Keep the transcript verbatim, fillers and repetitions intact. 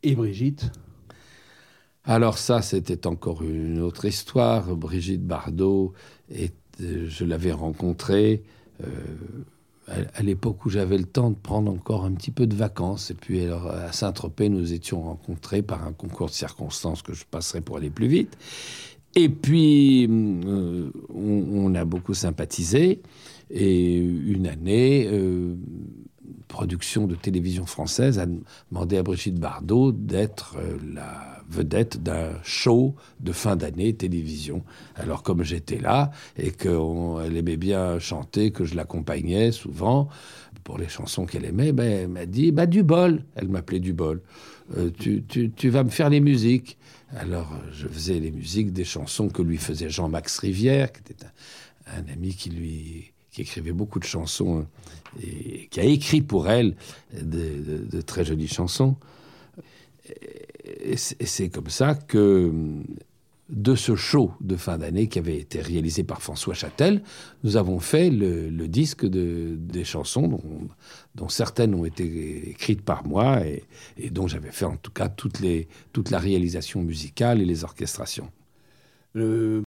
Et Brigitte ? Alors ça, c'était encore une autre histoire. Brigitte Bardot, et, euh, je l'avais rencontrée euh, à, à l'époque où j'avais le temps de prendre encore un petit peu de vacances. Et puis alors, à Saint-Tropez, nous étions rencontrés par un concours de circonstances que je passerai pour aller plus vite. Et puis, euh, on, on a beaucoup sympathisé. Et une année, euh, production de télévision française a demandé à Brigitte Bardot d'être euh, la vedette d'un show de fin d'année télévision. Alors, comme j'étais là et qu'elle aimait bien chanter, que je l'accompagnais souvent pour les chansons qu'elle aimait, ben, elle m'a dit bah, « du bol ». Elle m'appelait du bol. Euh, tu, tu, tu vas me faire les musiques. Alors, je faisais les musiques des chansons que lui faisait Jean-Max Rivière, qui était un, un ami qui lui... qui écrivait beaucoup de chansons et qui a écrit pour elle de, de, de très jolies chansons. Et c'est, et c'est comme ça que, de ce show de fin d'année qui avait été réalisé par François Châtel, nous avons fait le, le disque de, des chansons dont, dont certaines ont été écrites par moi et, et dont j'avais fait en tout cas toutes les, toute la réalisation musicale et les orchestrations. Le